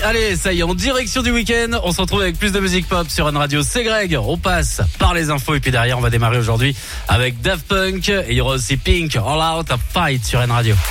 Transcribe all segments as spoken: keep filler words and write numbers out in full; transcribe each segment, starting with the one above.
Allez, ça y est, en direction du week-end. On se retrouve avec plus de musique pop sur N Radio. C'est Greg. On passe par les infos et puis derrière, on va démarrer aujourd'hui avec Daft Punk et il y aura aussi Pink, All Out, A Fight sur N Radio.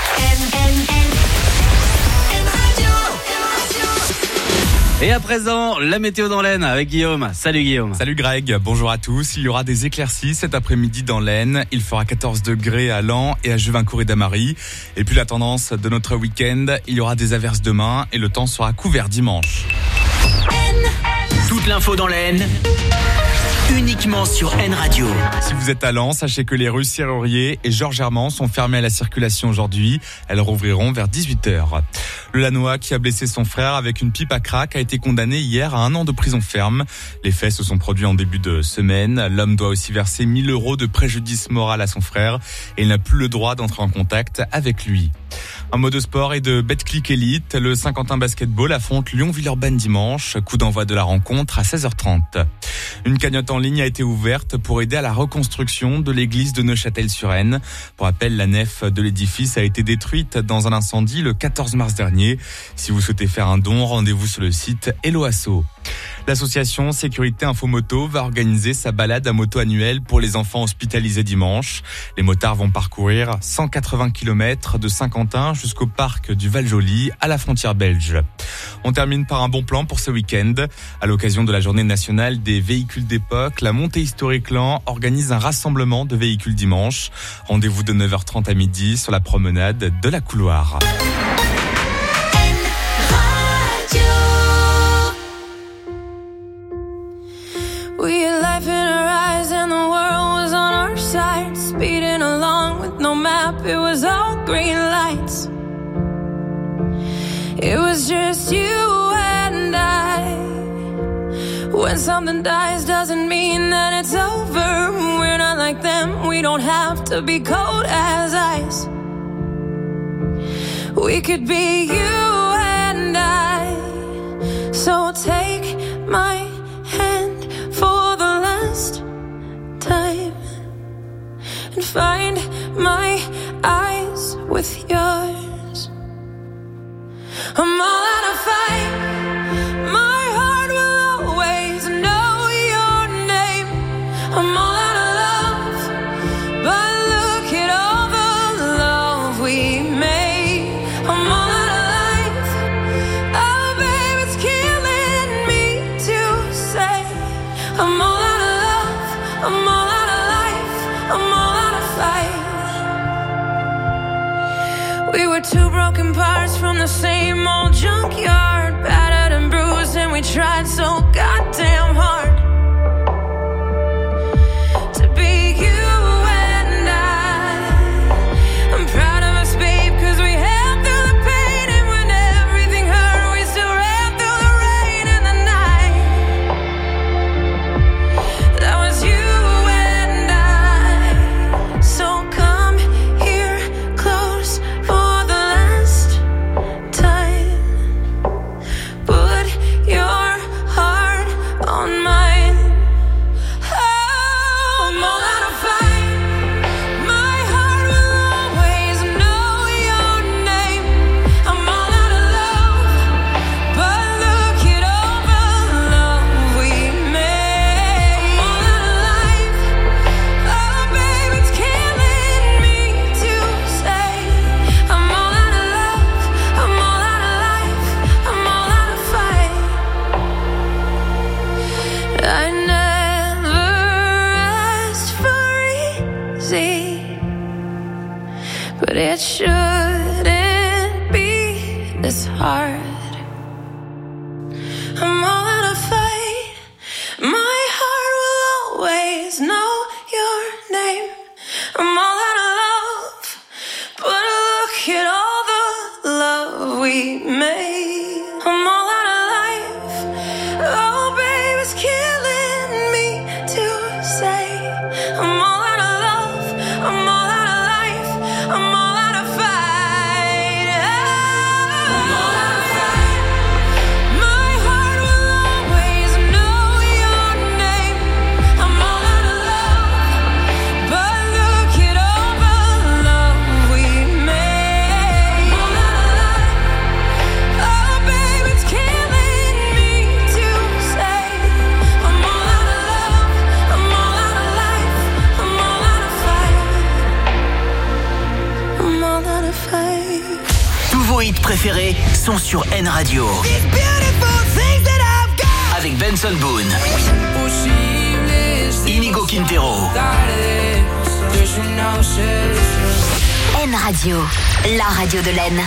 Et à présent, la météo dans l'Aisne avec Guillaume. Salut Guillaume. Salut Greg, bonjour à tous. Il y aura des éclaircies cet après-midi dans l'Aisne. Il fera quatorze degrés à Laon et à Juvincourt et Damary. Et puis la tendance de notre week-end, il y aura des averses demain et le temps sera couvert dimanche. Toute l'info dans l'Aisne, uniquement sur N Radio. Si vous êtes à Laon, sachez que les rues Serrurier et Georges Hermand sont fermées à la circulation aujourd'hui. Elles rouvriront vers dix-huit heures. Le Lannois qui a blessé son frère avec une pipe à crack a été condamné hier à un an de prison ferme. Les faits se sont produits en début de semaine. L'homme doit aussi verser mille euros de préjudice moral à son frère et il n'a plus le droit d'entrer en contact avec lui. Un mot de sport et de Betclic Elite. Le Saint-Quentin Basketball affronte Lyon-Villeurbanne dimanche. Coup d'envoi de la rencontre à seize heures trente. Une cagnotte en ligne a été ouverte pour aider à la reconstruction de l'église de Neuchâtel-sur-Aisne. Pour rappel, la nef de l'édifice a été détruite dans un incendie le quatorze mars dernier. Si vous souhaitez faire un don, rendez-vous sur le site Hello Asso. L'association Sécurité Infomoto va organiser sa balade à moto annuelle pour les enfants hospitalisés dimanche. Les motards vont parcourir cent quatre-vingts kilomètres de Saint-Quentin jusqu'au parc du Val-Joli à la frontière belge. On termine par un bon plan pour ce week-end. À l'occasion de la journée nationale des véhicules d'époque, la montée historique Laon organise un rassemblement de véhicules dimanche. Rendez-vous de neuf heures trente à midi sur la promenade de la Couloir. We had life in our eyes and the world was on our side. Speeding along with no map, it was all green lights. It was just you and I. When something dies doesn't mean that it's over. We're not like them, we don't have to be cold as ice. We could be you and I. So take my hand for the last time and find my eyes with yours. I'm all out of fight. My heart will always know your name. I'm all out of love, but look at all the love we made. I'm all out of life. Oh babe, it's killing me to say I'm all out of love, I'm all out of life, I'm all out of fight. We were two broken parts from the same old junkyard, battered and bruised, and we tried so goddamn hard to be you and I. I'm proud of us, babe, cause we held through the pain, and when everything hurt, we still ran through the rain and the night. That was you and I. So come here close for the last time. Put your heart on mine. Oh, I'm all out of fight. My heart will always know your name. I'm all out of love, but look at all the love we made. I'm all out of life. Oh, babe, it's killing me to say I'm all out of love, I'm all out of life, I'm all out of fight. I never asked for easy, but it shouldn't be this hard. I'm all out of fight. My heart will always know your name. I'm all out of love, but look at all the love we made. I'm all out of life. Oh, babe, it's killing me to say I'm all out of love, I'm all out of life, I'm all out of fight. I'm all out of fight. My heart will always know your name. I'm all out of love, but look at préférés sont sur N Radio. Avec Benson Boone, Inigo Quintero. N Radio, la radio de l'Aisne.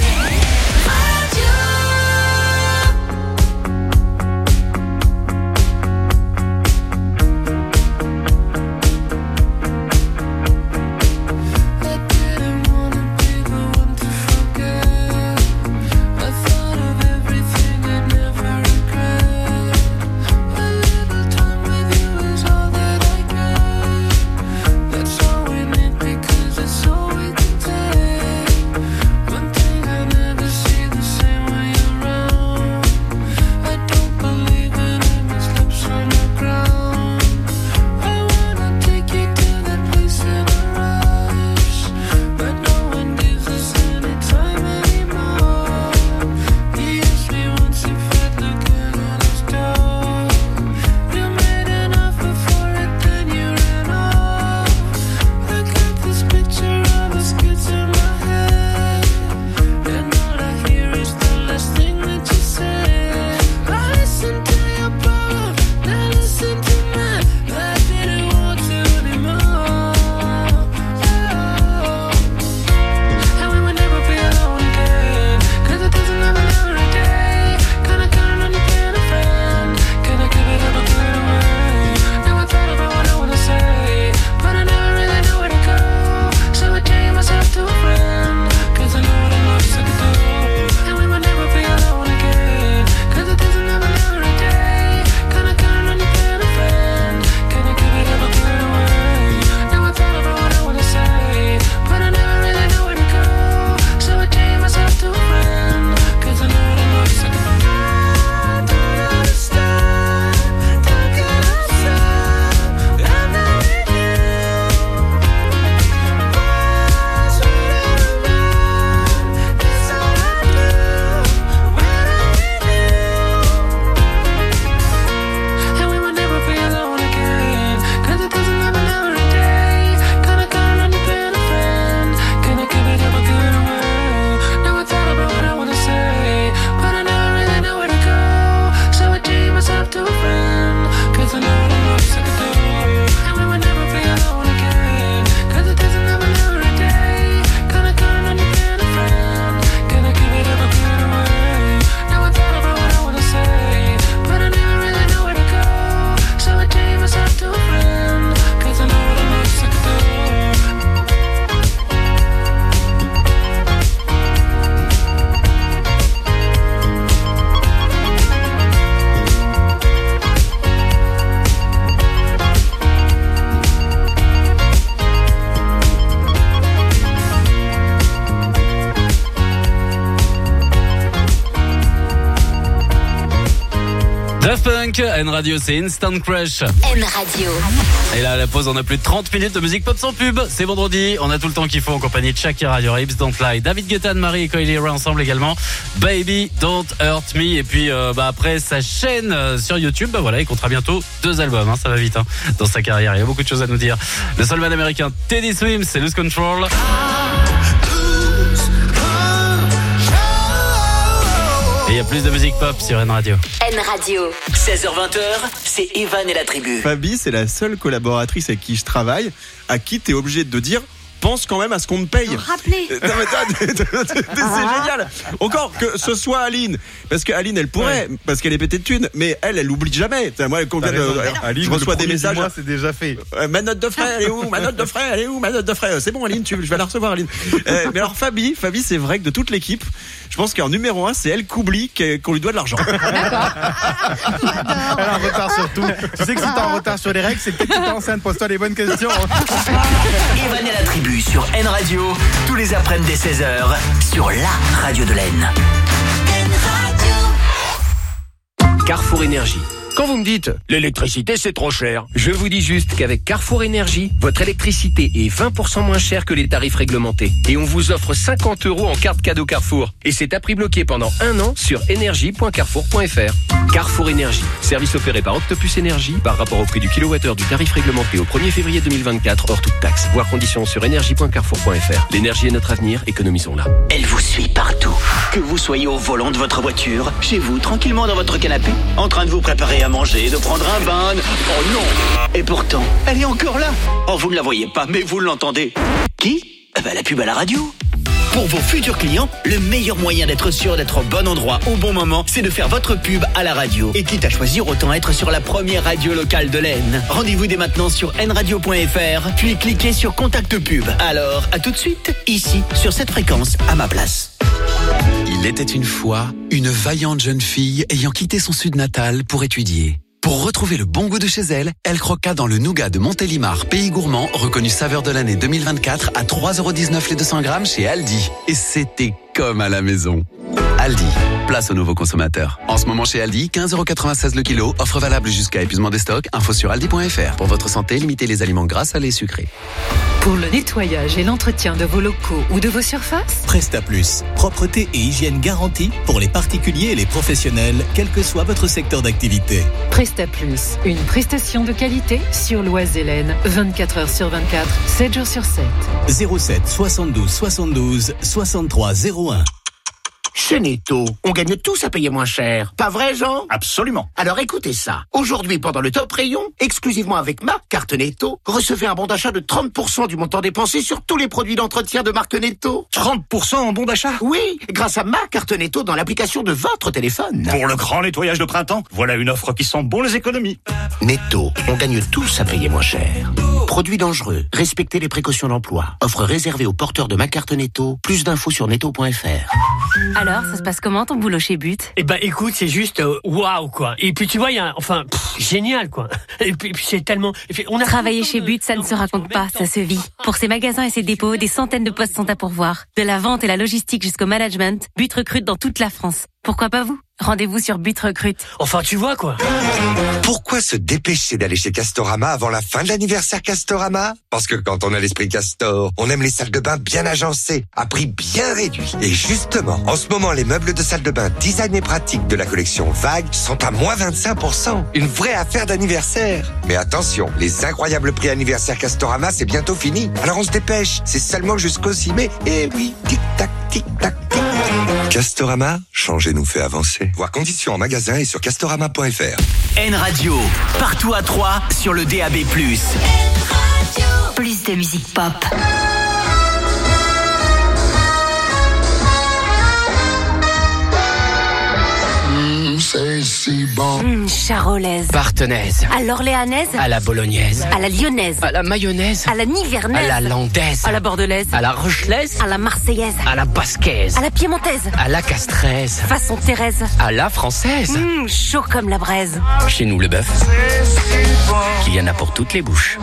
Daft Punk, N Radio, c'est Instant Crush. N Radio. Et là, à la pause, on a plus de trente minutes de musique pop sans pub. C'est vendredi, on a tout le temps qu'il faut en compagnie de Shakira, Your Hips Don't Lie, David Guetta, Marie et Kylie Ray ensemble également. Baby Don't Hurt Me. Et puis, euh, bah, après sa chaîne euh, sur YouTube, bah voilà, il comptera bientôt deux albums. Hein, ça va vite hein, dans sa carrière. Il y a beaucoup de choses à nous dire. Le soulman américain Teddy Swims, c'est Lose Control. Et il y a plus de musique pop sur N Radio. N Radio. seize heures vingt, c'est Evan et la tribu. Fabi, c'est la seule collaboratrice avec qui je travaille, à qui t'es obligé de dire pense quand même à ce qu'on te paye. Rappelez. Non, mais c'est génial. Encore que ce soit Aline, parce que Aline elle pourrait, ouais. parce qu'elle est pétée de thunes, mais elle, elle oublie jamais. Moi, combien de, Aline, je reçois des messages. Mois, c'est déjà fait. Euh, ma note de frais, elle est où? Ma note de frais, elle est où? Ma note de frais. C'est bon, Aline, tu, je vais la recevoir, Aline. Euh, mais alors Fabi, Fabi, c'est vrai que de toute l'équipe, je pense qu'en numéro un, c'est elle qu'oublie qu'on lui doit de l'argent. Elle est en retard sur tout. Tu sais que si t'es en retard sur les règles, c'est peut-être que t'es enceinte. Pose-toi les bonnes questions. Evan et la tribu sur N Radio, tous les après-midi dès seize heures, sur la radio de l'Aisne. Carrefour Énergie. Quand vous me dites « l'électricité c'est trop cher », je vous dis juste qu'avec Carrefour Énergie, votre électricité est vingt pour cent moins chère que les tarifs réglementés. Et on vous offre cinquante euros en carte cadeau Carrefour. Et c'est à prix bloqué pendant un an sur énergie point carrefour point f r. Carrefour Énergie, service opéré par Octopus Énergie par rapport au prix du kilowattheure du tarif réglementé au premier février deux mille vingt-quatre hors toute taxe. Voir conditions sur énergie point carrefour point f r. L'énergie est notre avenir, économisons-la. Elle vous suit partout. Que vous soyez au volant de votre voiture, chez vous, tranquillement dans votre canapé, en train de vous préparer à manger, de prendre un bain. Oh non! Et pourtant, elle est encore là. Oh, vous ne la voyez pas, mais vous l'entendez. Qui? Ah bah, la pub à la radio. Pour vos futurs clients, le meilleur moyen d'être sûr d'être au bon endroit au bon moment, c'est de faire votre pub à la radio. Et quitte à choisir, autant être sur la première radio locale de l'Aisne. Rendez-vous dès maintenant sur n radio point f r, puis cliquez sur Contact Pub. Alors, à tout de suite, ici, sur cette fréquence, à ma place. Il était une fois une vaillante jeune fille ayant quitté son sud natal pour étudier. Pour retrouver le bon goût de chez elle, elle croqua dans le nougat de Montélimar, pays gourmand, reconnu saveur de l'année deux mille vingt-quatre à trois euros dix-neuf les deux cents grammes chez Aldi. Et c'était comme à la maison. Aldi, place aux nouveaux consommateurs. En ce moment chez Aldi, quinze euros quatre-vingt-seize le kilo, offre valable jusqu'à épuisement des stocks, info sur aldi point f r. Pour votre santé, limitez les aliments gras, salés et sucrés. Pour le nettoyage et l'entretien de vos locaux ou de vos surfaces, Presta Plus, propreté et hygiène garantie pour les particuliers et les professionnels, quel que soit votre secteur d'activité. Presta Plus, une prestation de qualité sur l'Oise-Hélène, vingt-quatre heures sur vingt-quatre, sept jours sur sept. zéro sept soixante-douze soixante-douze soixante-trois zéro un. Chez Netto, on gagne tous à payer moins cher. Pas vrai, Jean? Absolument. Alors écoutez ça. Aujourd'hui, pendant le top rayon, exclusivement avec ma carte Netto, recevez un bon d'achat de trente pour cent du montant dépensé sur tous les produits d'entretien de marque Netto. trente pour cent en bon d'achat? Oui, grâce à ma carte Netto dans l'application de votre téléphone. Pour le grand nettoyage de printemps, voilà une offre qui sent bon les économies. Netto, on gagne tous à payer moins cher. Produits dangereux, respectez les précautions d'emploi. Offre réservée aux porteurs de ma carte Netto. Plus d'infos sur netto point f r. Alors, ça se passe comment ton boulot chez But? Eh ben, écoute, c'est juste euh, waouh quoi. Et puis tu vois, il y a, enfin, pff, génial quoi. Et puis, et puis c'est tellement. Puis, on a Travailler chez But, ça ne se raconte pas, ça se vit. Pour ses magasins et ses dépôts, des centaines de postes sont à pourvoir. De la vente et la logistique jusqu'au management, But recrute dans toute la France. Pourquoi pas vous? Rendez-vous sur But Recrute. Enfin, tu vois quoi. Pourquoi se dépêcher d'aller chez Castorama avant la fin de l'anniversaire Castorama? Parce que quand on a l'esprit Castor, on aime les salles de bain bien agencées, à prix bien réduit. Et justement, en ce moment, les meubles de salle de bain design et pratique de la collection Vague sont à moins vingt-cinq pour cent. Une vraie affaire d'anniversaire. Mais attention, les incroyables prix anniversaire Castorama, c'est bientôt fini. Alors on se dépêche, c'est seulement jusqu'au six mai. Et oui, tic-tac, tic-tac, tic. Castorama, changer nous fait avancer. Voir conditions en magasin et sur castorama point f r. N Radio, partout à Troyes, sur le D A B plus. Plus de musique pop. C'est si bon. Mmh, charolaise. Partenaise. À l'orléanaise. À la bolognaise. À la lyonnaise. À la mayonnaise. À la nivernaise. À la landaise. À la bordelaise. À la rochelaise. À la marseillaise. À la basquaise. À la piémontaise. À la castraise. Façon Thérèse. À la française. Mmh, chaud comme la braise. Chez nous, le bœuf, il y en a pour toutes les bouches.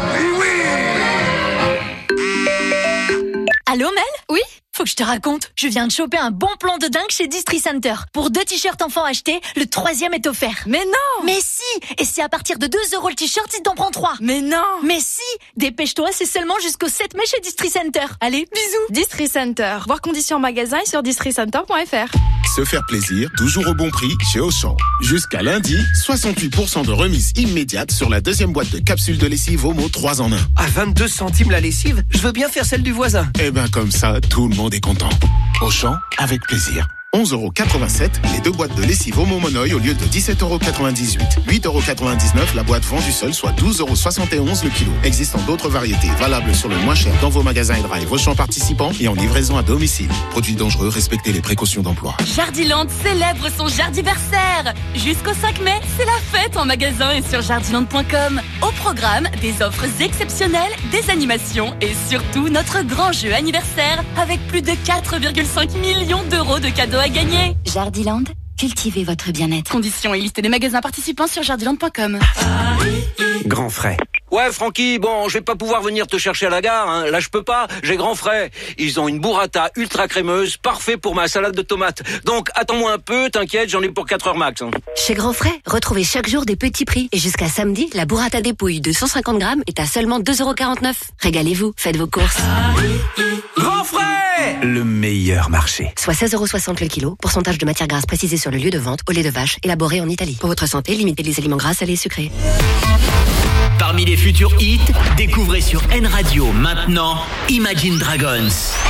Allô Mel? Oui? Faut que je te raconte, je viens de choper un bon plan de dingue chez Distri Center. Pour deux t-shirts enfants achetés, le troisième est offert. Mais non! Mais si! Et c'est à partir de deux euros le t-shirt si t'en prends trois. Mais non! Mais si! Dépêche-toi, c'est seulement jusqu'au sept mai chez Distri Center. Allez, bisous! Distri Center. Voir conditions en magasin et sur distri center point f r. Se faire plaisir, toujours au bon prix chez Auchan. Jusqu'à lundi, soixante-huit pour cent de remise immédiate sur la deuxième boîte de capsules de lessive Omo trois en un. À vingt-deux centimes la lessive, je veux bien faire celle du voisin. Eh ben comme ça, tout le monde est content. Auchan, avec plaisir. onze euros quatre-vingt-sept, les deux boîtes de lessive Omo Monoï au lieu de dix-sept euros quatre-vingt-dix-huit. huit euros quatre-vingt-dix-neuf la boîte vendue seule, soit douze euros soixante et onze le kilo. Existant d'autres variétés valables sur le moins cher dans vos magasins et drive Auchan participants et en livraison à domicile. Produits dangereux, respectez les précautions d'emploi. Jardiland célèbre son jardiversaire. Jusqu'au cinq mai, c'est la fête en magasin et sur jardiland point com. Au programme, des offres exceptionnelles, des animations et surtout notre grand jeu anniversaire avec plus de quatre virgule cinq millions d'euros de cadeaux à gagner. Jardiland, cultivez votre bien-être. Conditions et liste des magasins participants sur jardiland point com. Grand frais. Ouais, Francky, bon, je vais pas pouvoir venir te chercher à la gare, hein. Là, je peux pas, j'ai grand frais. Ils ont une burrata ultra crémeuse, parfait pour ma salade de tomates. Donc, attends-moi un peu, t'inquiète, j'en ai pour quatre heures max. Hein. Chez Grand Frais, retrouvez chaque jour des petits prix. Et jusqu'à samedi, la burrata dépouille de cent cinquante grammes est à seulement deux euros quarante-neuf. Régalez-vous, faites vos courses. Grand Frais! Le meilleur marché. Soit seize euros soixante le kilo, pourcentage de matière grasse précisé sur le lieu de vente, au lait de vache, élaboré en Italie. Pour votre santé, limitez les aliments gras, salés et sucrés. Parmi les futurs hits, découvrez sur N Radio maintenant Imagine Dragons.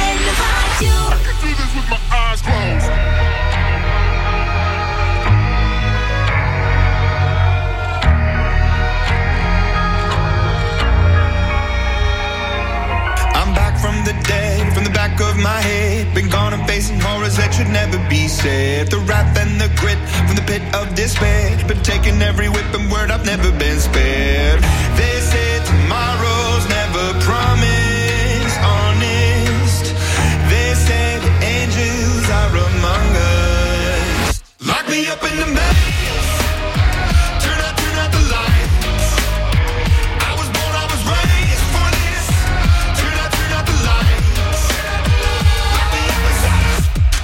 I'm back from the dead, from the back of my head. Been gone and facing horrors that should never be said. The wrath and the grit from the pit of despair. Been taking every whip and word, I've never been spared. They say tomorrow's never promised, honest. They say the angels are among us. Lock me up in the maze. Turn out, turn out the lights. I was born, I was raised for this. Turn out, turn out the lights. Lock me up inside.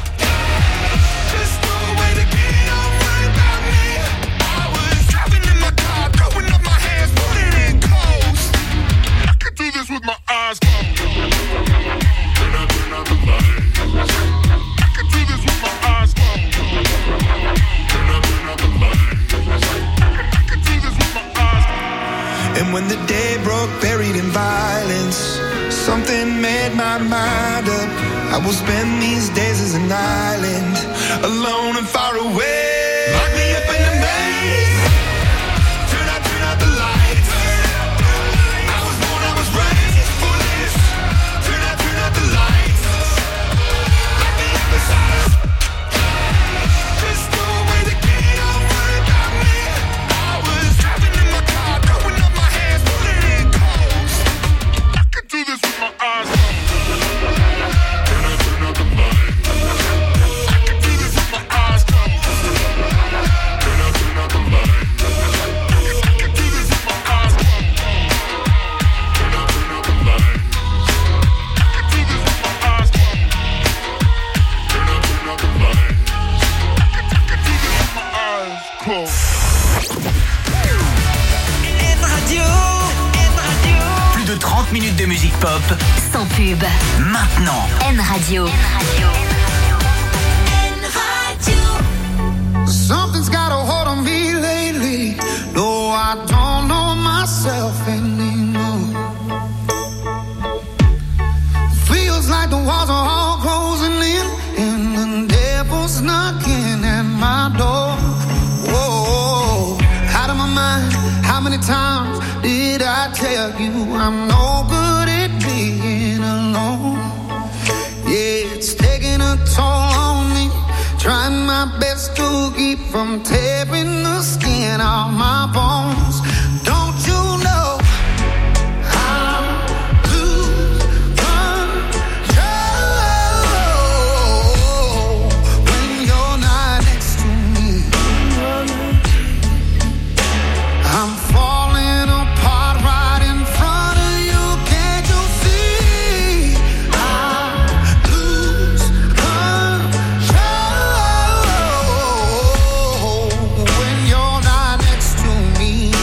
Just throw away the key, don't worry about me. I was driving in my car, throwing up my hands, putting in close. I could do this with my eyes closed. Turn out, turn out the lights. I could do this with my eyes closed. Turn out, turn out the lights. I could do this with my eyes closed. And when the day broke, buried in violence, something made my mind up. I will spend these days as an island, alone and far away. Lock me up in the maze. Turn out, turn out the lights. I was born, I was raised for this. Turn out, turn out the lights. Lock me up inside us. Just throw away the key, don't worry about me. I was driving in my car, throwing up my hands, putting in close. I could do this with my eyes closed. Turn out, turn out the lights. I could do this with my eyes closed. Turn out, turn out the lights. I could do this with my eyes closed. Turn out, turn out the lights. I could do this with my eyes closed. Turn out, turn out the lights. I could do this with my eyes closed. N Radio. N Radio. Plus de trente minutes de musique pop. Sans pub. Maintenant. N Radio. Something's got a hold on me lately. No, I don't know myself anymore. Feels like the walls are all closing in, and the devil's knocking at my door. Whoa, out of my mind. How many times did I tell you I'm no good at being alone? Yeah, it's taking a toll on me. Trying my best to keep from tearing the skin off my bones. Don't you know I lose control when you're not next to me? I'm falling apart right in front of you. Can't you see? I lose control when you're not next to me.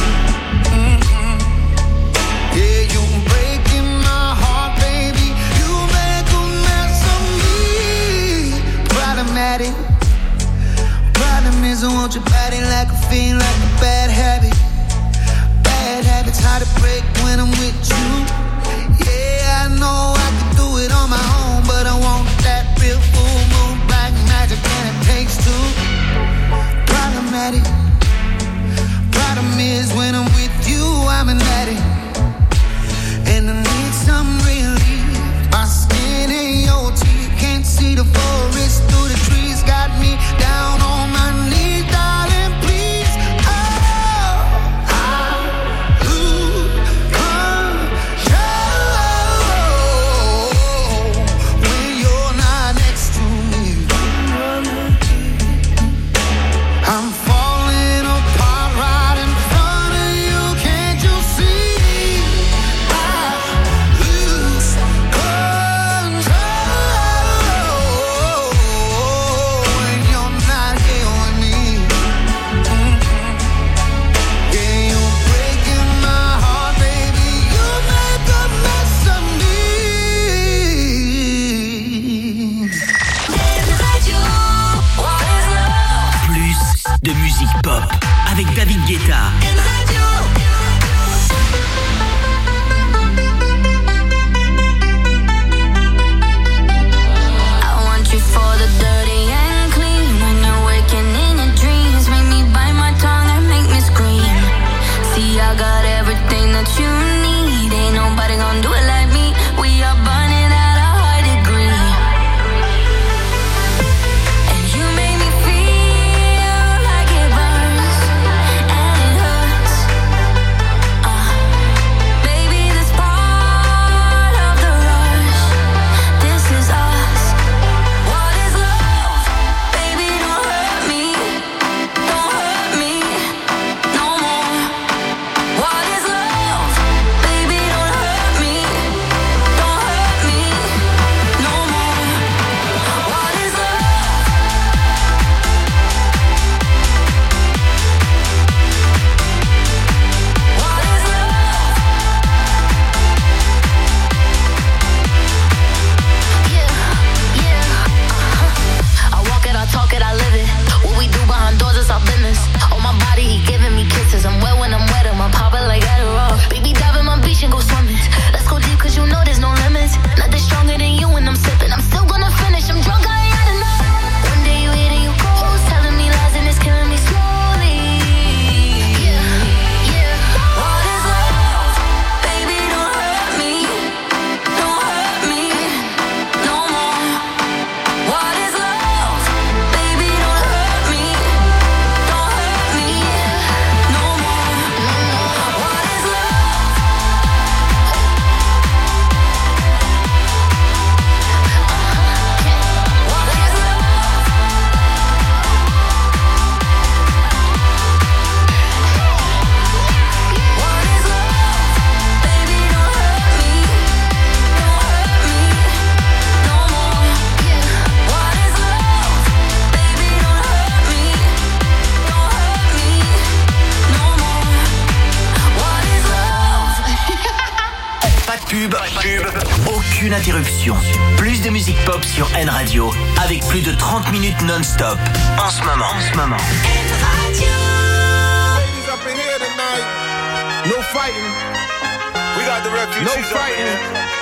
pub, pub, aucune interruption. Plus de musique pop sur N Radio avec plus de trente minutes non-stop. En ce moment, en ce moment. N Radio. Ladies up in here tonight. No fighting. We got the refugees. No fighting.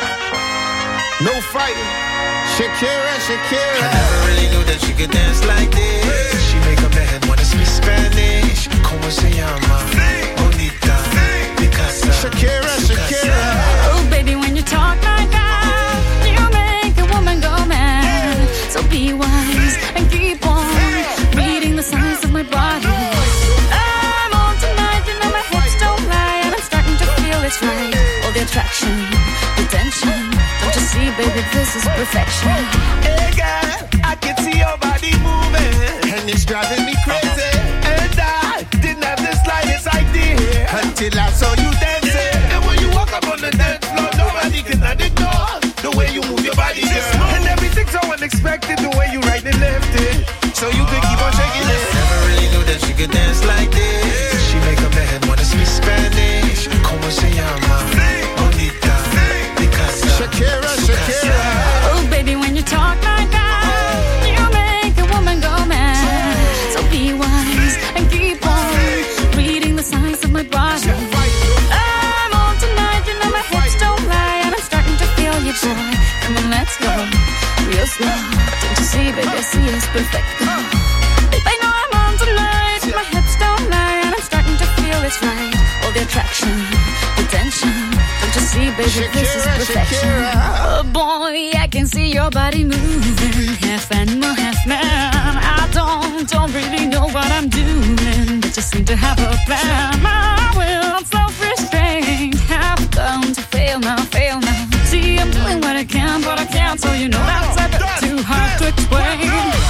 No fighting. Shakira, Shakira. I never really knew that she could dance like this. She make a man wanna speak Spanish. Como se llama? Bonita. Picasa. Shakira, Shakira. Oh, baby, when you talk like that, you make a woman go mad. So be wise and keep on reading the signs of my body. I'm on tonight, you know my hips don't lie, and I'm starting to feel it's right. All the attraction, the tension. Don't you see, baby, this is perfection. Hey girl, I can see your body moving, and it's driving me crazy. And I didn't have the slightest idea until I saw you dancing. And when you walk up on the dance floor, nobody can ignore the way you move your body, girl. And everything's so unexpected, the way you right and left it, so you could keep on shaking it. Never really knew that she could dance like this. She make a man wanna speak Spanish. Como se llama? Bonita. Picasa. Shakira, Shakira. Oh, baby, when you talk like that, you make a woman go mad. So be wise and keep on reading the signs of my body. I'm on tonight, you know my hips don't lie, and I'm starting to feel you, boy. Come on, let's go real slow. Don't you see, baby, I see it's perfect. Babe, I know I'm on tonight, my hips don't lie, and I'm starting to feel it's right. All the attraction, the tension. Don't you see, baby, this is perfection. Oh boy, I can see your body moving, half animal, half man. I don't, don't really know what I'm doing, but just seem to have a plan. My will, I'm self-restrained, have come to fail now, fail now. See, I'm doing what I can, but I can't, so you know that's a bit too hard to explain.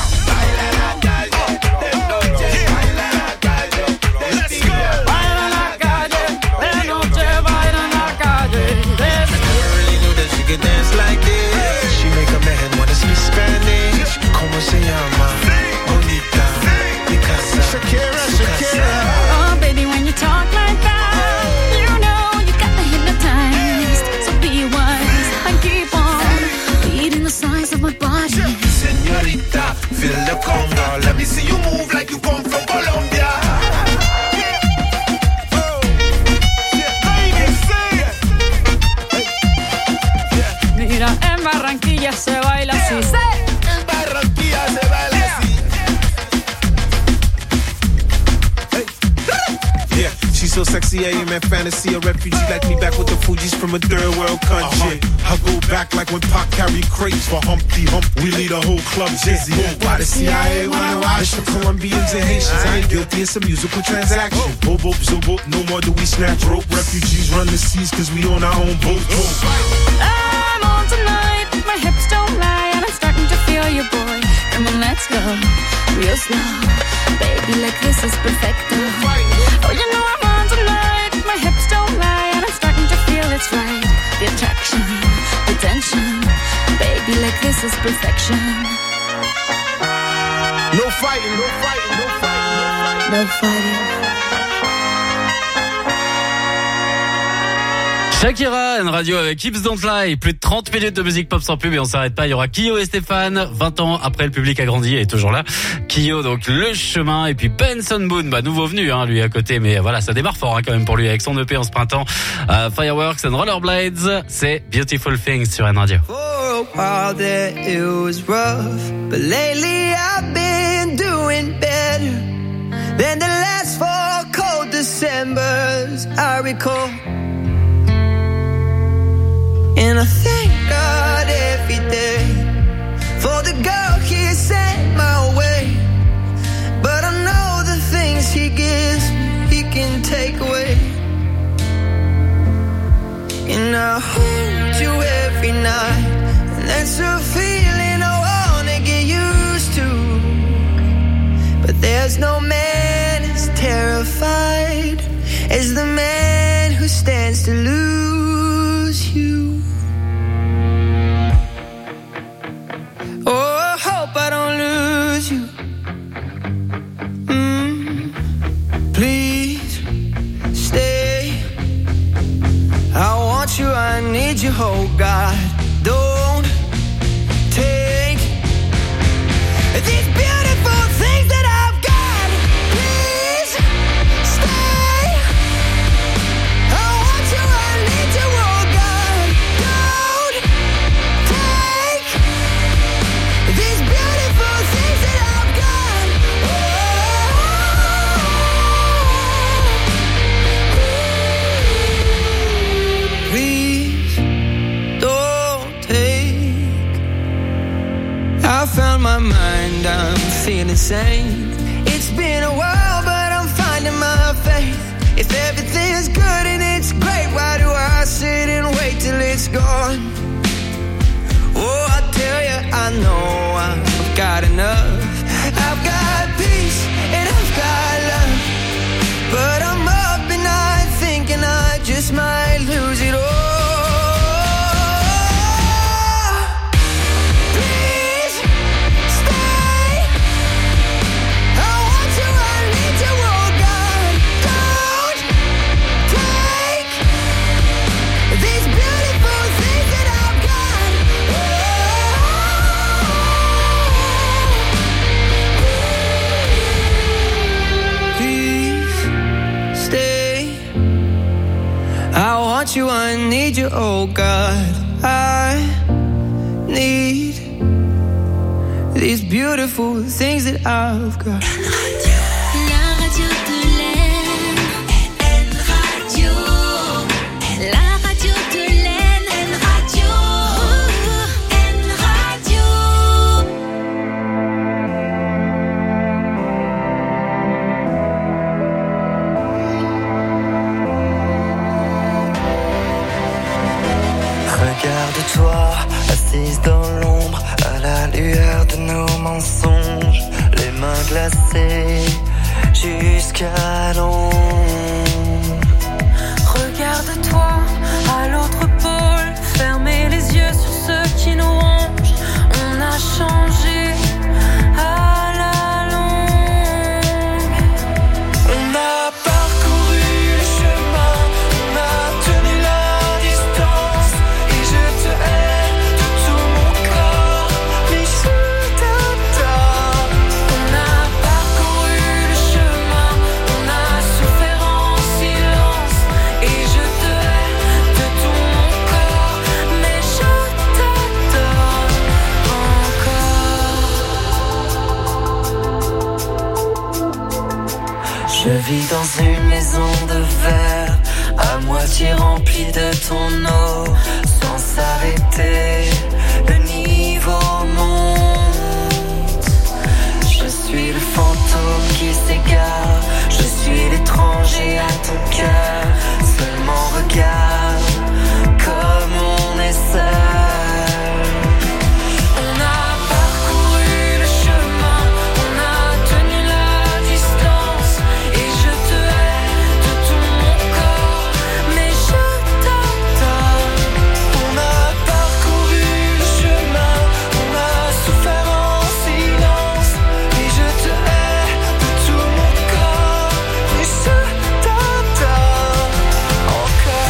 Dance like this. She make a man wanna speak Spanish. Como se llama? Bonita. Picasa. Shakira, Shakira. Oh, baby, when you talk like that, you know you got me hypnotized. So be wise and keep on reading the signs of my body. Señorita, feel the conga. Let me see you move like you come from Colombia. Mira, en Barranquilla se baila así. En Barranquilla se baila así. Hey. Yeah, she's so sexy, I am in fantasy. A refugee like me back with the Fugees from a third world country. Uh-huh. I go back like when Pac carried crates for Humpty Hump. We lead a whole club dizzy. Why the C I A wanna watch? It's for Colombians and Haitians. I ain't guilty, it's a musical transaction. Boop, boop, zo, boop, no more do we snatch rope. Refugees run the seas cause we on our own boat. I'm on tonight, my hips don't lie, and I'm starting to feel you, boy. Come on, let's go real slow. Baby, like this is perfecto. Oh, you know I'm on tonight, my hips don't lie, and I'm starting to feel it's right. The attraction, the tension. Baby, like this is perfection. No fighting, no fighting, no fighting, no fighting. Shakira, une radio avec Hips Don't Lie, plus de trente minutes de musique pop sans pub et on s'arrête pas, il y aura Kyo et Stéphane, vingt ans après le public a grandi et est toujours là. Kyo, donc Le Chemin, et puis Benson Boone, bah nouveau venu hein, lui à côté, mais voilà, ça démarre fort hein, quand même pour lui avec son E P en ce printemps. Uh, Fireworks and Rollerblades, c'est Beautiful Things sur N Radio. For a while there it was rough, but lately I've been doing better than the last four cold Decembers I recall. And I thank God every day for the girl He sent my way. But I know the things He gives me, He can take away. And I hold you every night, and that's a feeling I wanna get used to. But there's no man as terrified as the man who stands to lose you. Oh, I hope I don't lose you. Mm, please stay. I want you, I need you, oh God. Don't take these beautiful things that I've got. Please stay. I want you, I need you, oh God. Don't take these beautiful things that I've got. Oh, please don't take. I found my mind, I'm feeling sane. It's been a while, but I'm finding my faith. If everything's good and it's great, why do I sit and wait till it's gone? Oh, I tell you, I know I've got enough. I've got peace and I've got love, but I'm up at night thinking I just might lose it all. Please stay. I want you, I need you, oh God. Don't take these beautiful things that I've got. Please stay. I want you, I need you, oh God. I need these beautiful things that I've got. La radio de l'Aisne, N Radio. La radio de l'Aisne, N Radio. N Radio. Regarde-toi, assise dans l'ombre, à la lueur de nos mensonges, les mains glacées jusqu'à l'ombre. Regarde-toi à l'autre pôle, fermez les yeux sur ce qui nous ronge. On a changé à la longue. On a parcouru le chemin, on a tenu la distance, et je te hais de tout mon corps, mais je t'adore. On a parcouru le chemin, on a souffert en silence, et je te hais de tout mon corps, mais je t'adore encore. Je vis dans une maison de verre, à moitié remplie de ton eau, sans s'arrêter, le niveau monte. Je suis le fantôme qui s'égare, je suis l'étranger à ton cœur. Seulement regarde comme on est seul. On a parcouru le chemin, on a tenu la distance, et je te hais de tout mon corps, mais je t'adore. On a parcouru le chemin, on a souffert en silence, et je te hais de tout mon corps, mais je t'adore encore.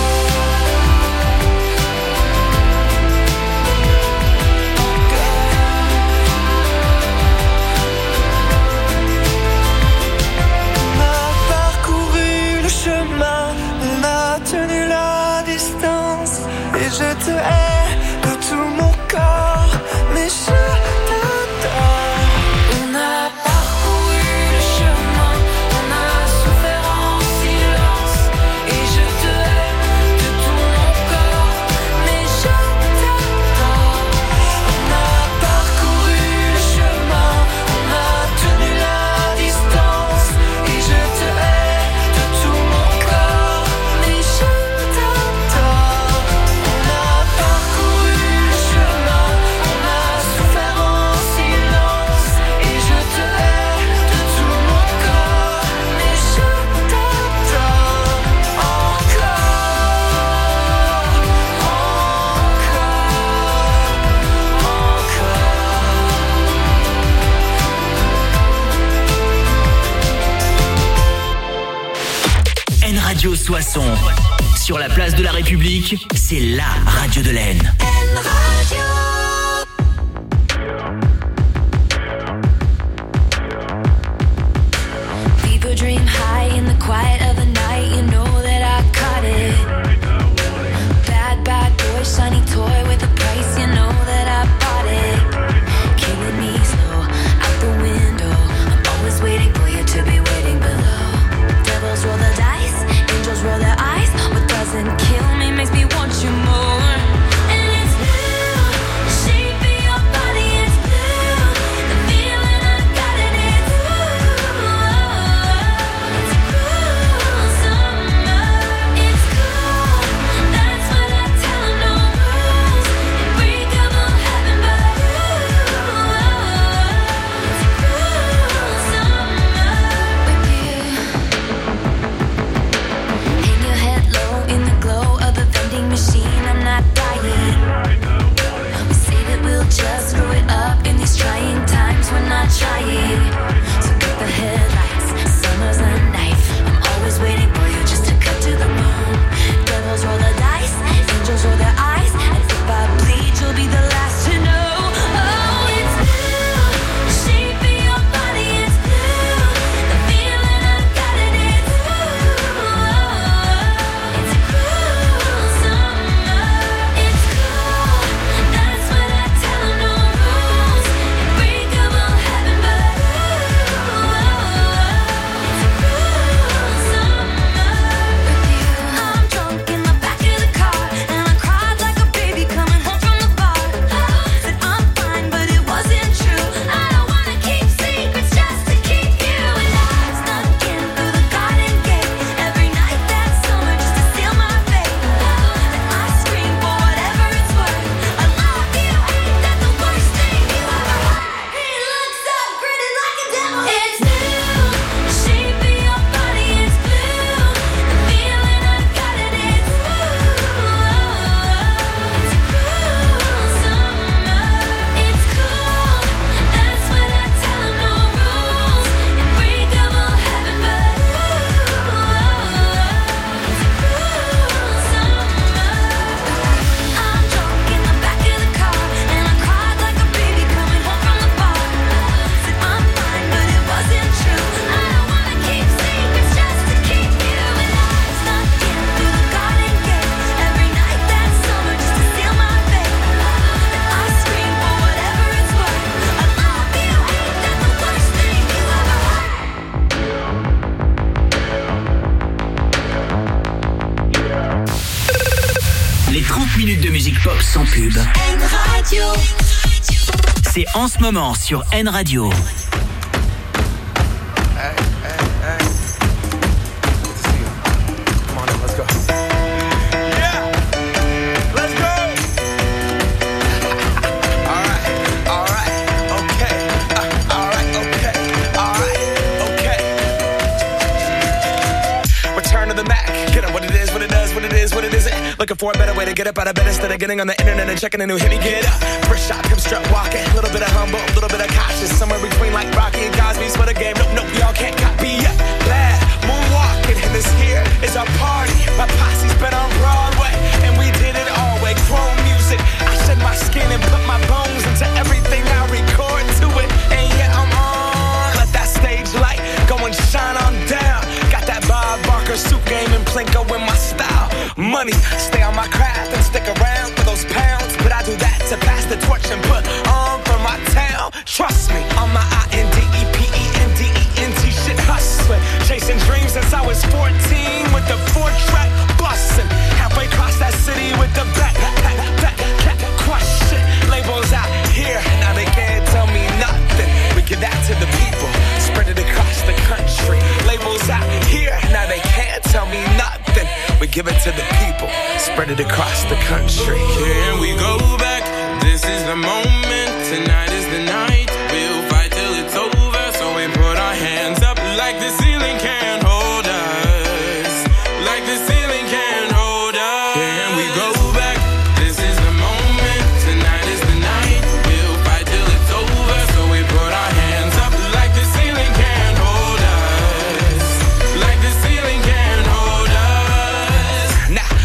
On a parcouru le chemin, on a tenu la distance, et je te hais de tout mon corps, mais je t'adore. On a parcouru le chemin, on a souffert en silence, et je te hais de tout mon corps, mais je t'adore. On a parcouru le chemin, on a tenu la distance, et je te hais de tout mon corps, mais je t'adore. On a parcouru le chemin, on a souffert en silence, et je te hais de tout mon corps, mais je t'adore N Radio Soissons sur la place de la République, c'est la radio de l'Aisne. People dream high in the quiet of the night. You know that I caught it. Bad, bad boy, shiny toy with a price. You know that I bought it. Killing me slow, out the window. I'm always waiting for you to be waiting below. Devils roll the dice, angels roll their eyes. What doesn't kill me makes me want you more. And it's blue, the shape of your body is blue. The feeling I got it is blue. It's cool summer, it's cool. That's what I tell 'em, no rules. Unbreakable heaven, but ooh, it's cool summer with you. Hang your head low in the glow of the vending machine. I'm not dying. We say that we'll just screw it up in these trying times. We're not trying. So cut the headlights. Summer's a knife. I'm always waiting for you just to cut to the bone. Devils roll the dice. Angels roll their eyes. And if I bleed, you'll be the last to know. Oh, it's blue. The shape of your body is blue. The feeling I got it is blue. It's cool summer. It's cool. That's what I tell 'em, no rules. Unbreakable heaven, but ooh, it's cool summer with you. I'm drunk in the back of the car, and I cried like a baby coming home from the bar. Said I'm fine, but it wasn't true. I don't wanna keep secrets just to keep you. And I snuck in through the garden gate every night that summer just to seal my fate. Then I scream for whatever it's worth. I love you, ain't that the worst thing you ever heard? He looks up, grinning like a devil. It's blue, the shape of your body is blue. The feeling I got it is blue. It's cool summer, it's cool. That's what I tell 'em, no rules. Unbreakable heaven, but ooh, it's cool summer. I'm drunk in the back of the car, and I cried like a baby coming home from the bar. Said I'm fine, but it wasn't true. I don't wanna keep secrets just to keep you. And I snuck in through the garden gate every night that summer just to seal my fate. Then I scream for whatever it's worth. I love you, ain't that the worst thing you ever heard? Les trente minutes de musique pop sans pub, N Radio. c'est en ce moment sur N Radio. Return to the Mac. Get up what it is, what it does, what it is, what it isn't. Looking for a better way to get up out of bed instead of getting on the internet and checking a new hit. Me get up, first shot, come strut walking. A little bit of humble, a little bit of cautious. Somewhere between like Rocky and Cosby's for the game. Nope, nope, y'all can't copy yet. Glad moonwalking, and this here is our party. My posse's been on Broadway, and we did it all way. Chrome music, I shed my skin and put my bones into everything I record to it. And yeah, I'm on. Let that stage light go and shine on down. Got that Bob Barker suit game and Plinko in my style. Money, stay on my craft and stick around for those pounds. But I do that to pass the torch and put on for my town. Trust me, on my I N D E P E N D E N T shit hustling. Chasing dreams since I was fourteen with the four track bustin'. Halfway across that city with the back, back, back, back, back, crush shit. Labels out here, now they can't tell me nothing. We give that to the people, spread it across the country. Labels out here, now they can't tell me nothing. We give it to the people, spread it across the country. Here we go back, this is the moment, tonight is the night. We'll fight till it's over, so we put our hands up like the ceiling can't hold us. Like the ceiling can't hold us. Here we go back, this is the moment, tonight is the night. We'll fight till it's over, so we put our hands up like the ceiling can't hold us. Like the ceiling can't hold us. Now,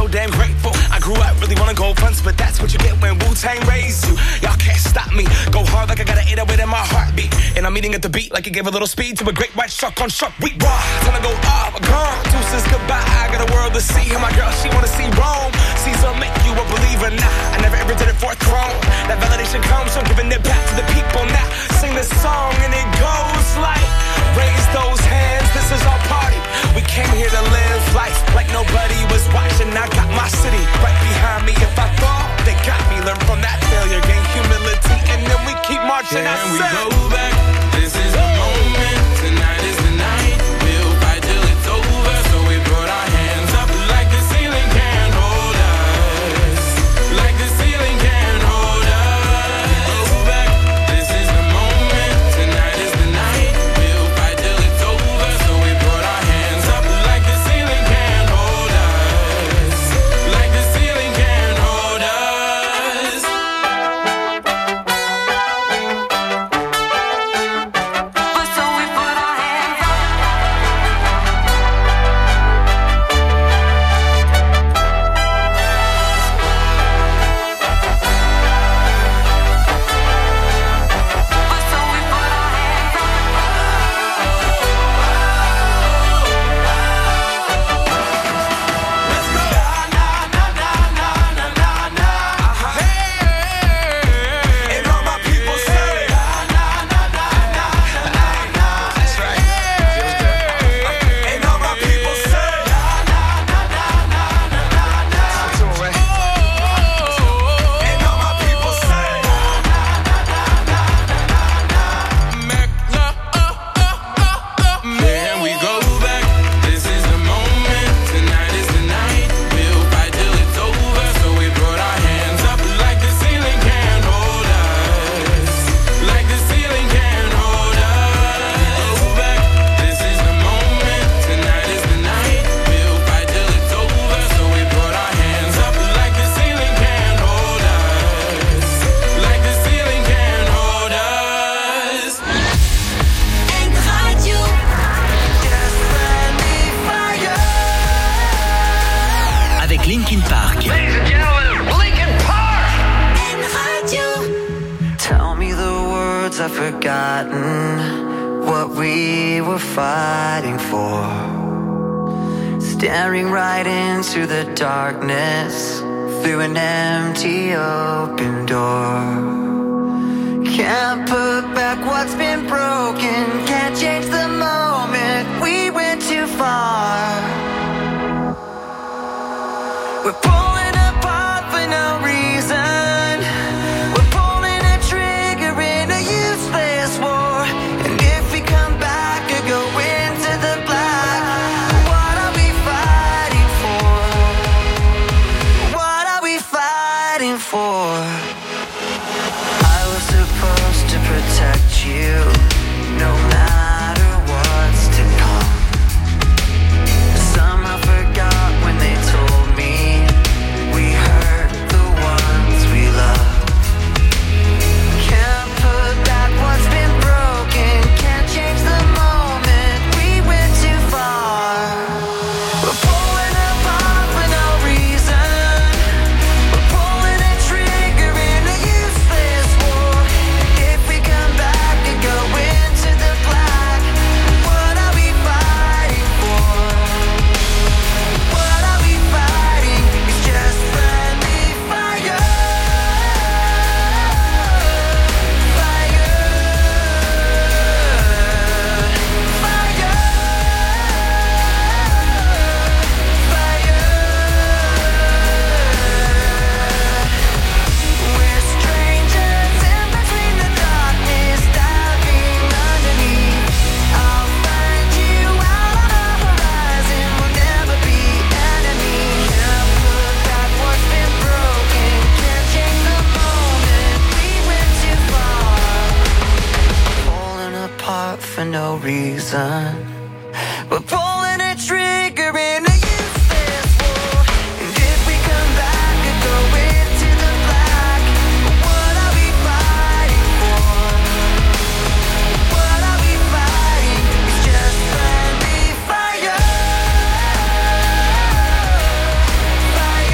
damn grateful. I grew up really wanna go fronts, but that's what you get when Wu-Tang raised you. Y'all can't stop me. Go hard like I got an eight oh eight in my heartbeat. And I'm eating at the beat like it gave a little speed to a great white shark on shark. We raw. Time to go up, gone. Deuces goodbye. I got a world to see. And my girl, she wanna see Rome. Caesar make you a believer. Nah, I never ever did it for a throne. That validation comes from giving it back to the people. Now sing this song and it goes like, raise those hands, this is our party. We came here to live life like nobody was watching. I got my city right behind me. If I fall, they got me. Learn from that failure, gain humility, and then we keep marching. Can I we said, go back? This is the moment. Tonight is the night. We'll fight till it's over. So we put our hands up like the ceiling can't hold us. Like the ceiling can't hold us. Go back. This is the moment. Tonight is the night. We'll fight till it's over. So we put our hands up like the ceiling can't hold us. Like the ceiling can't hold us. So we put our hands up. So we put our hands up. and all my people say, that's right. And all my people say, and all my people say, Can we go back? This is the moment. Tonight is the night. We'll fight till it's over. So we put our hands up like the ceiling can't hold us. Like the ceiling can't hold us. Go back. This is the moment. Tonight is the night. We'll fight till it's over. So we put our hands up like the ceiling can't hold us. Like the ceiling can't hold us. Avec Linkin Park. Tell me the words I've forgotten, what we were fighting for. Staring right into the darkness through an empty open door. Can't put back what's been broken, can't change the moment we went too far. We're pulling apart for no reason. We're pulling a trigger in a useless war. And if we come back or go into the black, what are we fighting for? What are we fighting for? I was supposed to protect you, no matter what's to come. Somehow forgot when they told me we hurt the ones we love. Can't put back what's been broken, can't change the moment we went too far. We're pulling apart for no reason. We're pulling a trigger in a useless war. If we come back and go into the black, what are we fighting for? What are we fighting? It's just friendly fire. Fire. Fire. Fire. We're strangers in between the darkness, diving underneath. I'll find you out on the horizon. We'll never be enemies. Can't put back what's been broken, can't change the moment we went too far. Falling apart for no reason. We're pulling a trigger in a useless war. And if we come back and go into the black, what are we fighting for? What are we fighting? It's just friendly fire. Fire.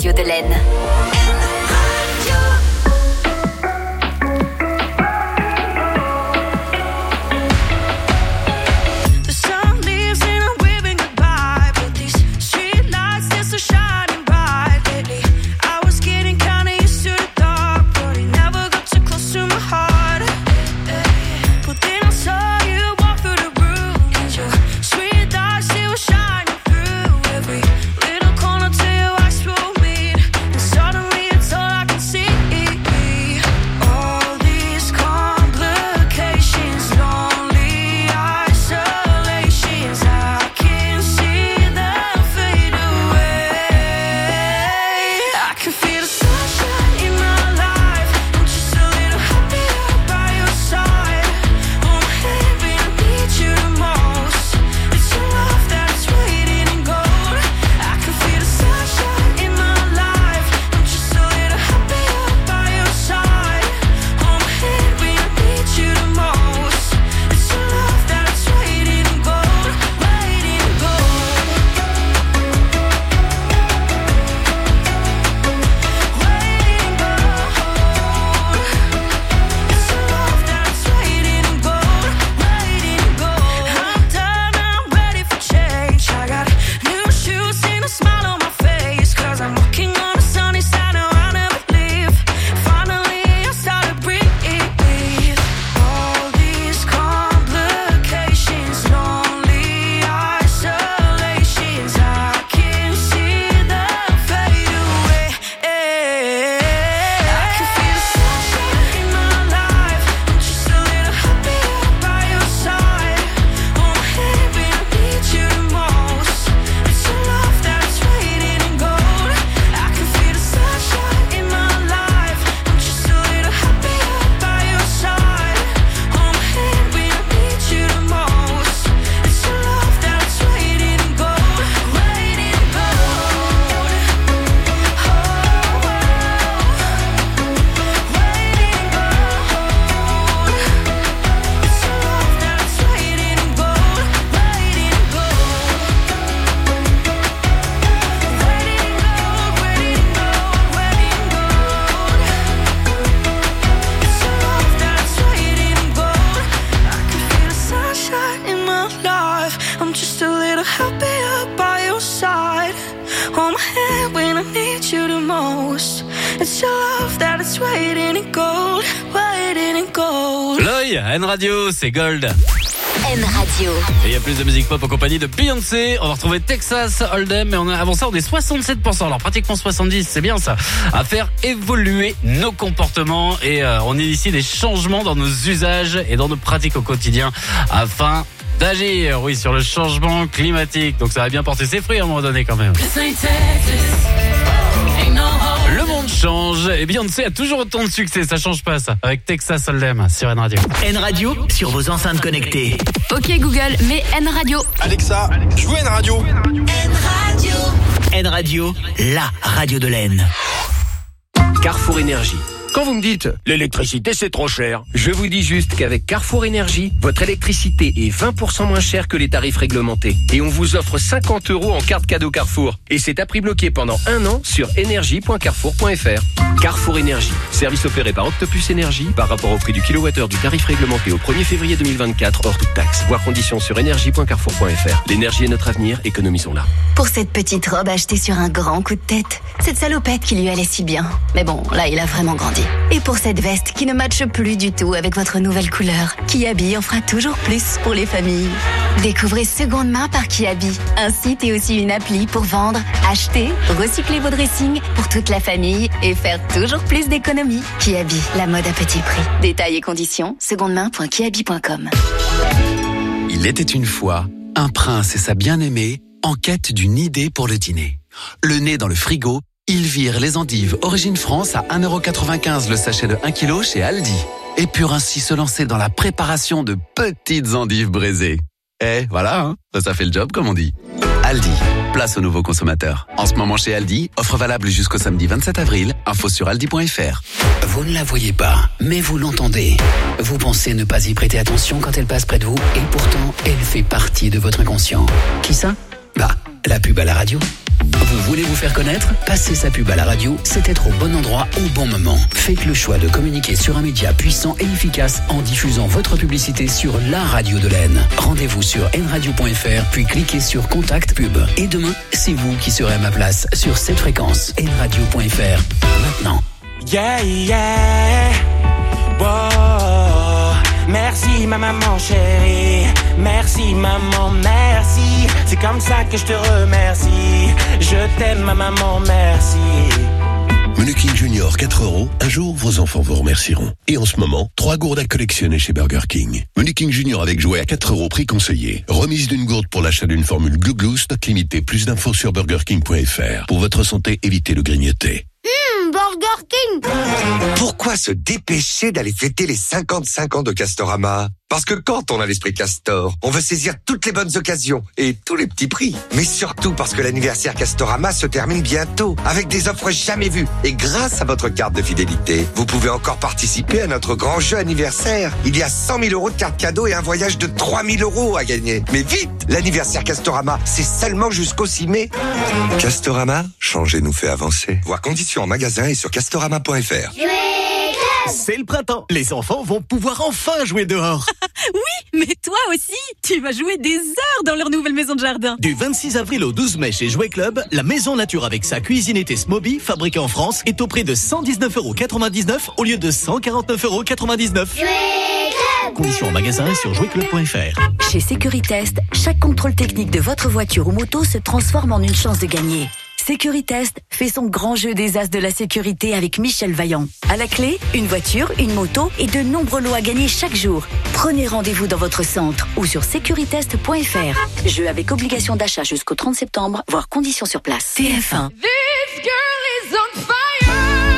radio de l'Aisne. L'œil, N Radio, c'est Gold. N Radio. Et il y a plus de musique pop en compagnie de Beyoncé. On va retrouver Texas Hold'em, mais on a avant ça on est soixante-sept pour cent, alors pratiquement soixante-dix, c'est bien ça. À faire évoluer nos comportements et euh, on initie des changements dans nos usages et dans nos pratiques au quotidien afin d'agir, oui, sur le changement climatique. Donc ça va bien porter ses fruits à un moment donné quand même. Le monde change et Beyoncé a toujours autant de succès, ça change pas ça. Avec Texas Hold'em sur N Radio. N Radio sur vos enceintes connectées. Ok Google, mets N Radio. Alexa, joue N Radio. N Radio. N Radio, la radio de l'Aisne. Carrefour Énergie. Quand vous me dites « l'électricité c'est trop cher », je vous dis juste qu'avec Carrefour Énergie, votre électricité est vingt pour cent moins chère que les tarifs réglementés. Et on vous offre cinquante euros en carte cadeau Carrefour. Et c'est à prix bloqué pendant un an sur énergie point carrefour point f r. Carrefour Énergie, service opéré par Octopus Énergie par rapport au prix du kilowattheure du tarif réglementé au premier février deux mille vingt-quatre hors toute taxe. Voir conditions sur énergie point carrefour point f r. L'énergie est notre avenir, économisons-la. Pour cette petite robe achetée sur un grand coup de tête, cette salopette qui lui allait si bien. Mais bon, là il a vraiment grandi. Et pour cette veste qui ne matche plus du tout avec votre nouvelle couleur, Kiabi en fera toujours plus pour les familles. Découvrez Seconde Main par Kiabi, un site et aussi une appli pour vendre, acheter, recycler vos dressings pour toute la famille et faire toujours plus d'économies. Kiabi, la mode à petit prix. Détails et conditions, seconde main point kiabi point com. Il était une fois un prince et sa bien-aimée en quête d'une idée pour le dîner. Le nez dans le frigo, ils virent les endives Origine France à un euro quatre-vingt-quinze le sachet de un kilo chez Aldi et purent ainsi se lancer dans la préparation de petites endives braisées. Eh, voilà, hein, ça fait le job comme on dit. Aldi, place aux nouveaux consommateurs. En ce moment chez Aldi, offre valable jusqu'au samedi vingt-sept avril, info sur aldi point f r. Vous ne la voyez pas, mais vous l'entendez. Vous pensez ne pas y prêter attention quand elle passe près de vous et pourtant, elle fait partie de votre inconscient. Qui ça ? Bah, la pub à la radio. Vous voulez vous faire connaître? Passez sa pub à la radio, c'est être au bon endroit au bon moment. Faites le choix de communiquer sur un média puissant et efficace en diffusant votre publicité sur la radio de l'Aisne. Rendez-vous sur n radio point f r, puis cliquez sur Contact Pub. Et demain, c'est vous qui serez à ma place sur cette fréquence, n radio point f r. Maintenant. Yeah, yeah. Wow. Merci ma maman chérie. Merci maman, merci. C'est comme ça que je te remercie. Je t'aime ma maman, merci. Menu King Junior, quatre euros. Un jour, vos enfants vous remercieront. Et en ce moment, trois gourdes à collectionner chez Burger King. Menu King Junior avec jouet à quatre euros, prix conseillé. Remise d'une gourde pour l'achat d'une formule Glou Glou, stock limité. Plus d'infos sur burger king point f r. Pour votre santé, évitez le grignoter. Mmh, Burger King. Pourquoi se dépêcher d'aller fêter les cinquante-cinq ans de Castorama? Parce que quand on a l'esprit Castor, on veut saisir toutes les bonnes occasions et tous les petits prix. Mais surtout parce que l'anniversaire Castorama se termine bientôt avec des offres jamais vues. Et grâce à votre carte de fidélité, vous pouvez encore participer à notre grand jeu anniversaire. Il y a cent mille euros de cartes cadeaux et un voyage de trois mille euros à gagner. Mais vite, l'anniversaire Castorama, c'est seulement jusqu'au six mai. Castorama, changer nous fait avancer. Voir conditions en magasin et sur castorama point f r. C'est le printemps. Les enfants vont pouvoir enfin jouer dehors. Oui, mais toi aussi, tu vas jouer des heures dans leur nouvelle maison de jardin. Du vingt-six avril au douze mai chez Jouet Club, la maison nature avec sa cuisinette Smoby, fabriquée en France, est au prix de cent dix-neuf euros quatre-vingt-dix-neuf au lieu de cent quarante-neuf euros quatre-vingt-dix-neuf. Conditions en magasin et sur jouet club point f r. Chez Sécuritest, chaque contrôle technique de votre voiture ou moto se transforme en une chance de gagner. Sécuritest fait son grand jeu des as de la sécurité avec Michel Vaillant. À la clé, une voiture, une moto et de nombreux lots à gagner chaque jour. Prenez rendez-vous dans votre centre ou sur sécuritest point f r. Jeu avec obligation d'achat jusqu'au trente septembre, voire conditions sur place. T F un. This girl is on fire.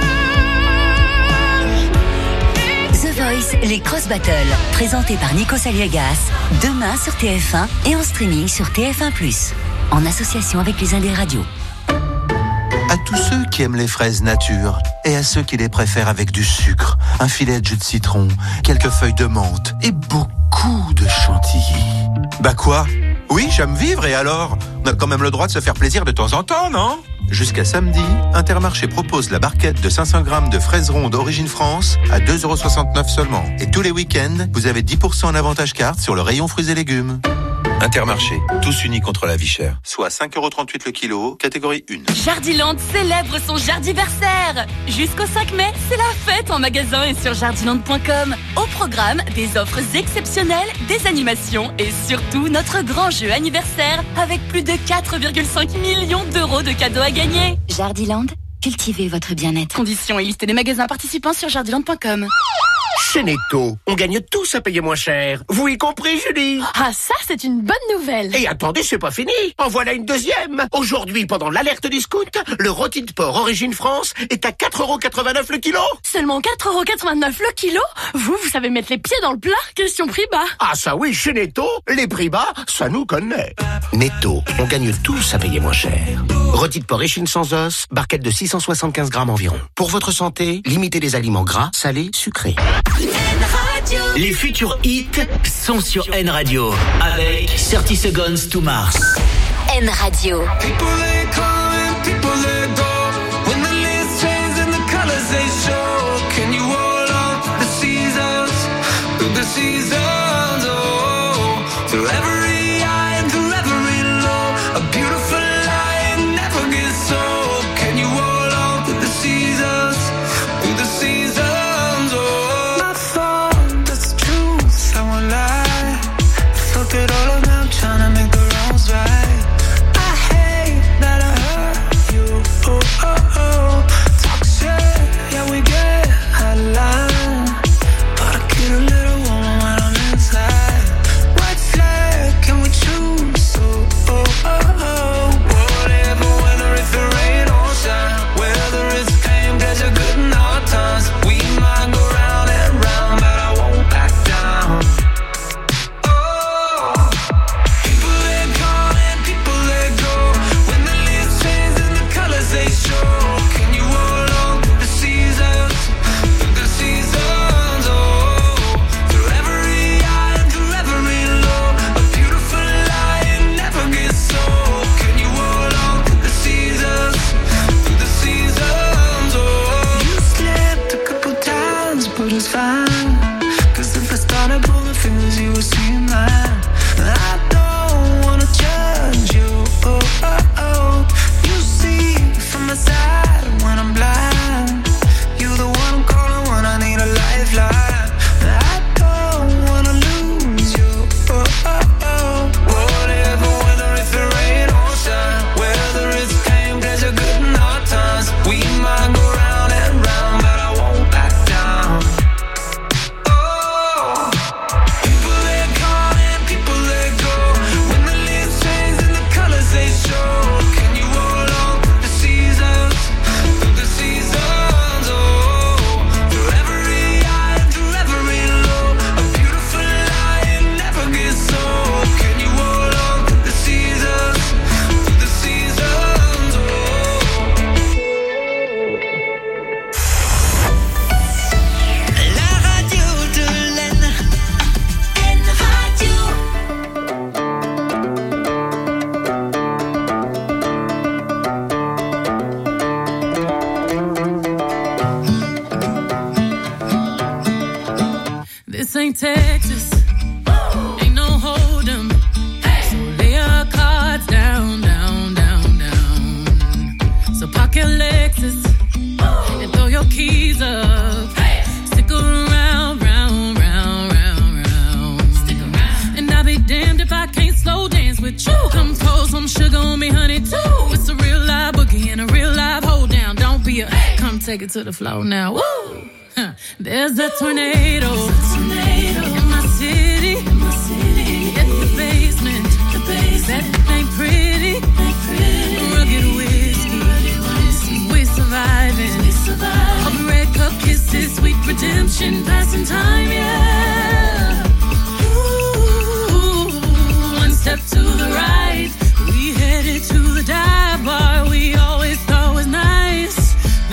The Voice, les Cross Battles, présentés par Nico Saliegas, demain sur T F un et en streaming sur T F un plus, en association avec les Indés Radio. À tous ceux qui aiment les fraises nature et à ceux qui les préfèrent avec du sucre, un filet de jus de citron, quelques feuilles de menthe et beaucoup de chantilly. Bah quoi? Oui, j'aime vivre et alors? On a quand même le droit de se faire plaisir de temps en temps, non? Jusqu'à samedi, Intermarché propose la barquette de cinq cents grammes de fraises rondes Origine France à deux euros soixante-neuf seulement. Et tous les week-ends, vous avez dix pour cent en avantage carte sur le rayon fruits et légumes. Intermarché, tous unis contre la vie chère. Soit cinq euros trente-huit le kilo, catégorie un. Jardiland célèbre son jardiversaire. Jusqu'au cinq mai, c'est la fête en magasin et sur jardiland point com. Au programme, des offres exceptionnelles, des animations et surtout notre grand jeu anniversaire avec plus de quatre virgule cinq millions d'euros de cadeaux à gagner. Jardiland, cultivez votre bien-être. Conditions et liste des magasins participants sur jardiland point com. Chez Netto, on gagne tous à payer moins cher. Vous y compris, Julie? Ah, ça, c'est une bonne nouvelle. Et attendez, c'est pas fini. En voilà une deuxième. Aujourd'hui, pendant l'alerte discount, le rôti de porc Origine France est à quatre euros quatre-vingt-neuf le kilo. Seulement quatre euros quatre-vingt-neuf le kilo? Vous, vous savez mettre les pieds dans le plat? Question prix bas. Ah, ça oui, chez Netto, les prix bas, ça nous connaît. Netto, on gagne tous à payer moins cher. Rôti de porc échine sans os, barquette de six cent soixante-quinze grammes environ. Pour votre santé, limitez les aliments gras, salés, sucrés. Les futurs hits sont sur N Radio avec thirty Seconds to Mars. N Radio. People they come and people they go. When the leaves change and the colors they show. Can you hold on to the seasons? Through the seasons, oh. Through every high and through every low. A beautiful lie never gets old. Can you hold on to the seasons? Through the seasons, oh. I thought that's the truth, I won't lie. Fuck it all up now, I'm trying to make the wrongs right. I hate that I hurt you. Oh. ain't Texas. Ain't no hold'em. So lay your cards down, down, down, down. So park your Lexus and throw your keys up. Stick around, round, round, round, round. Stick around. And I'll be damned if I can't slow dance with you. Come pour some sugar on me, honey, too. It's a real live boogie and a real live hold down. Don't be a come take it to the floor now. Woo! Huh. There's a tornado, tornado in my city, in my city. At the basement, the basement. That ain't pretty, ain't pretty. Rugged whiskey, rugged whiskey. We surviving, we surviving. All the red cup kisses, sweet redemption, passing time, yeah. Ooh, one step to the right, we headed to the dive bar we always thought was nice.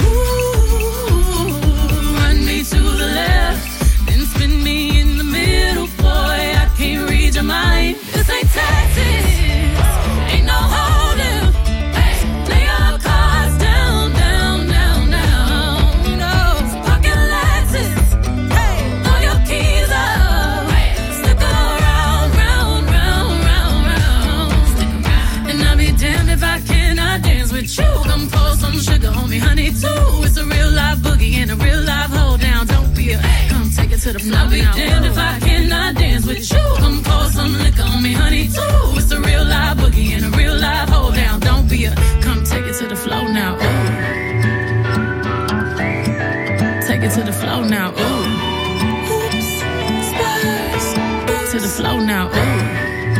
To the left, then spin me in the middle, boy, I can't read your mind. This ain't Texas, ain't no hold'em. Hey, lay your cards down, down, down, down. No, pocket Lexus, hey, throw your keys up. Hey, stick around, round, round, round, round. Stick around. And I'll be damned if I cannot dance with you. Come pour some sugar on me, honey, too. It's a real live boogie and a real live hold down. Don't be a come take it to the floor. I'll be damned if I cannot dance with you. Come pour some liquor on me, honey, too. It's a real live boogie and a real live hold down. Don't be a come take it to the floor now. Ooh. Take it to the floor now. Ooh. Oops, spurs. To the floor now. Ooh.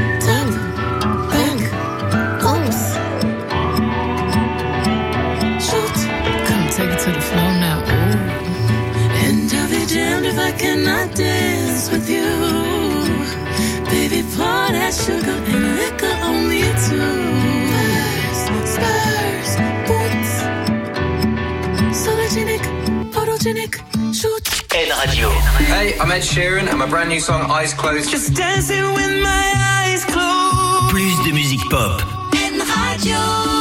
Take it to the floor now, ooh. And I'll be damned if I cannot dance with you. Baby, pour that sugar and liquor on me too. Spurs, boots, sologenic, photogenic, shoot. N Radio. Hey, I'm Ed Sheeran and my brand new song Eyes Closed. Just dancing with my eyes closed. Plus de musique pop. N Radio.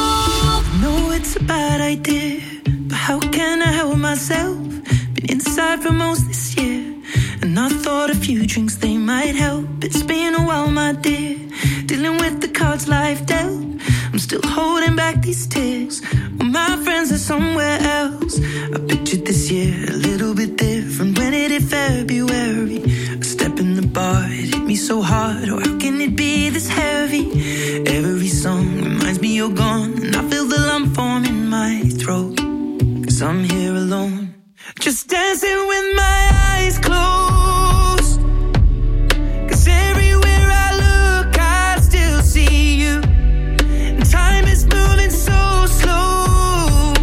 No, it's a bad idea. How can I help myself? Been inside for most this year, and I thought a few drinks, they might help. It's been a while, my dear, dealing with the cards life dealt. I'm still holding back these tears, well, my friends are somewhere else. I pictured this year a little bit different. When it hit February, a step in the bar, it hit me so hard. Or how can it be this heavy? Every song reminds me you're gone, and I feel the lump form in my throat. I'm here alone, just dancing with my eyes closed. Cause everywhere I look, I still see you. And time is moving so slow,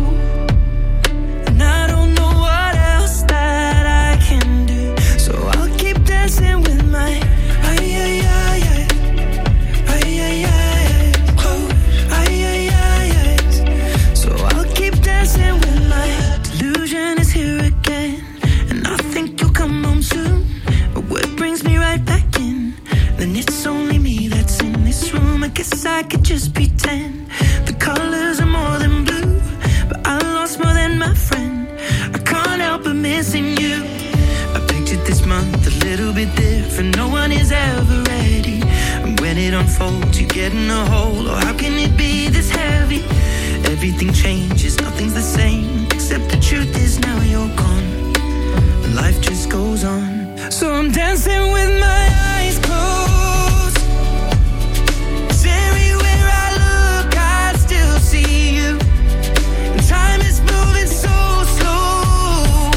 and I don't know what else that I can do. So I'll keep dancing with my ay, ay, ay, ay. Ay, ay, ay, ay. Close. Ay, ay, ay, ay. So I'll keep dancing with delusion is here again, and I think you'll come home soon. But what brings me right back in? Then it's only me that's in this room. I guess I could just pretend the colors are more than blue, but I lost more than my friend. I can't help but missing you. I pictured this month a little bit different. No one is ever ready, and when it unfolds, you get in a hole. Or how can it be this heavy? Everything changes, nothing's the same, except the truth is now you're gone, and life just goes on. So I'm dancing with my eyes closed. 'Cause everywhere I look, I still see you. And time is moving so slow,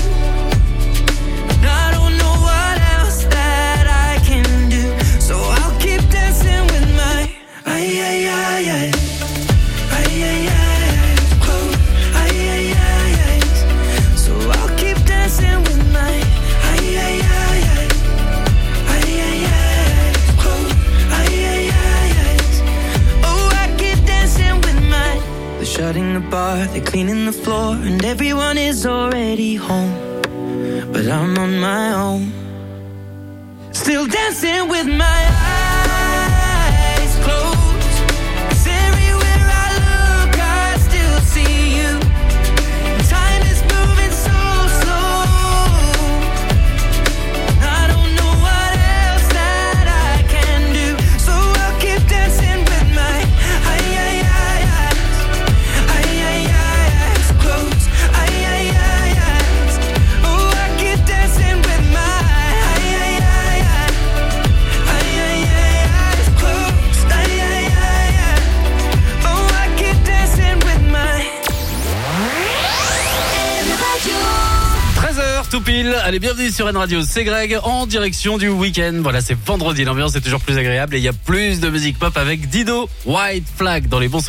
and I don't know what else that I can do. So I'll keep dancing with my ay, ay, ay, ay. Ay, ay, ay. Shutting the bar, they're cleaning the floor, and everyone is already home, but I'm on my own, still dancing with my eyes closed. 'Cause everywhere I look, I still see you. Time is moving so slow, I don't know why tout pile. Allez, bienvenue sur N Radio, c'est Greg en direction du week-end. Voilà, c'est vendredi, l'ambiance est toujours plus agréable et il y a plus de musique pop avec Dido, White Flag dans les bons